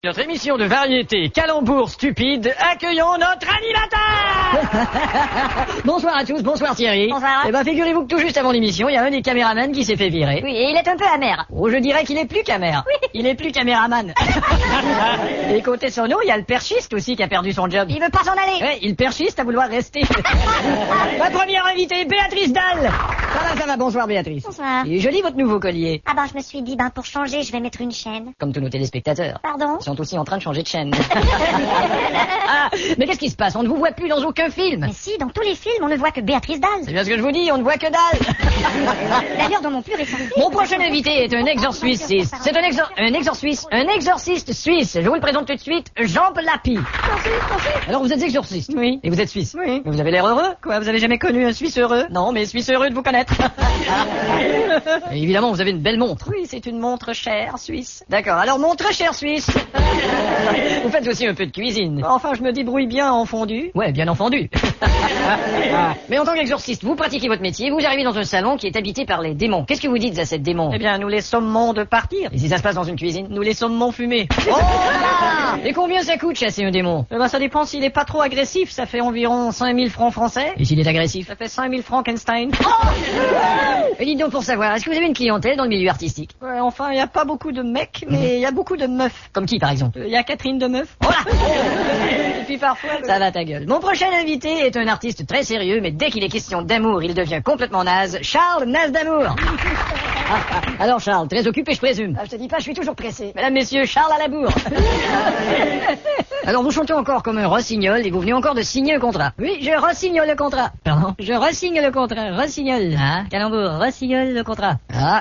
Notre émission de variété Calembour stupide, accueillons notre animateur. Bonsoir à tous, bonsoir Thierry. Bonsoir. Eh ben figurez-vous que tout juste avant l'émission, il y a un des caméramans qui s'est fait virer. Oui, et il est un peu amer. Oh, je dirais qu'il est plus caméra. Oui. Il est plus caméraman. Et côté sono, il y a le perchiste aussi qui a perdu son job. Il veut pas s'en aller. Ouais, il perchiste à vouloir rester. Ma première invitée, Béatrice Dalle. Ça va, bonsoir Béatrice. Bonsoir. Il est joli votre nouveau collier. Ah ben, je me suis dit, pour changer, je vais mettre une chaîne. Comme tous nos téléspectateurs. Pardon? Ils sont aussi en train de changer de chaîne. Ah, mais qu'est-ce qui se passe? On ne vous voit plus dans aucun film. Mais si, dans tous les films, on ne voit que Béatrice Dalle. C'est bien ce que je vous dis, on ne voit que dalle. D'ailleurs, dans mon plus récent film... Mon prochain invité est un exorciste. C'est un exorciste suisse. Je vous le présente tout de suite, Jean Plapi. Alors vous êtes exorciste? Oui. Et vous êtes suisse? Oui. Mais vous avez l'air heureux? Quoi, vous avez jamais connu un Suisse heureux? Non, mais Suisse heureux de vous connaître. Et évidemment, vous avez une belle montre. Oui, c'est une montre chère suisse. D'accord, alors montre chère suisse. Vous faites aussi un peu de cuisine. Enfin, je me débrouille bien en fondu. Ouais, bien en fondu. Mais en tant qu'exorciste, vous pratiquez votre métier, vous arrivez dans un salon qui est habité par les démons. Qu'est-ce que vous dites à ces démons? Eh bien, nous les sommons de partir. Et si ça se passe dans une cuisine, nous les sommons fumer. Oh là! Et combien ça coûte chasser un démon? Eh ben, ça dépend s'il est pas trop agressif, ça fait environ 5000 francs français. Et s'il est agressif? Ça fait 5000 Frankenstein. Oh! Et dites donc pour savoir, est-ce que vous avez une clientèle dans le milieu artistique? Ouais, enfin, il n'y a pas beaucoup de mecs, mais il y a beaucoup de meufs. Comme qui, par exemple? Il y a Catherine de Meuf. Voilà. Et puis parfois... Ça va ta gueule. Mon prochain invité est un artiste très sérieux, mais dès qu'il est question d'amour, il devient complètement naze. Charles Naze d'amour. Alors Charles, très occupé, je présume. Je te dis pas, je suis toujours pressé. Mesdames, messieurs, Charles à la bourre. Alors vous chantez encore comme un rossignol et vous venez encore de signer un contrat. Oui, je ressigne le contrat. Pardon? Je ressigne le contrat. Rossignol. Ah, Calembour, ressignol le contrat. Ah.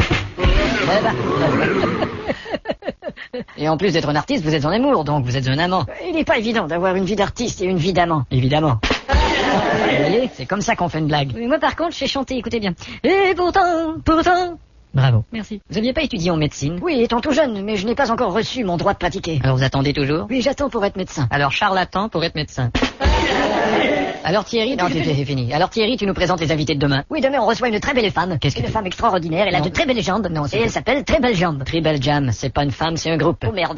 Et en plus d'être un artiste, vous êtes en amour, donc vous êtes un amant. Il n'est pas évident d'avoir une vie d'artiste et une vie d'amant. Évidemment. Vous voyez, c'est comme ça qu'on fait une blague. Oui, moi par contre, je sais chanter, écoutez bien. Et pourtant... Bravo. Merci. Vous n'aviez pas étudié en médecine? Oui, étant tout jeune, mais je n'ai pas encore reçu mon droit de pratiquer. Alors vous attendez toujours? Oui, j'attends pour être médecin. Alors Charles attend pour être médecin. Alors Thierry, non, c'est fini. Alors Thierry, tu nous présentes les invités de demain. Oui, demain on reçoit une très belle femme. Qu'est-ce que une femme extraordinaire, elle a de très belles jambes. Non, et elle s'appelle Très Belle Jambe. Très Belle Jam, c'est pas une femme, c'est un groupe. Oh merde.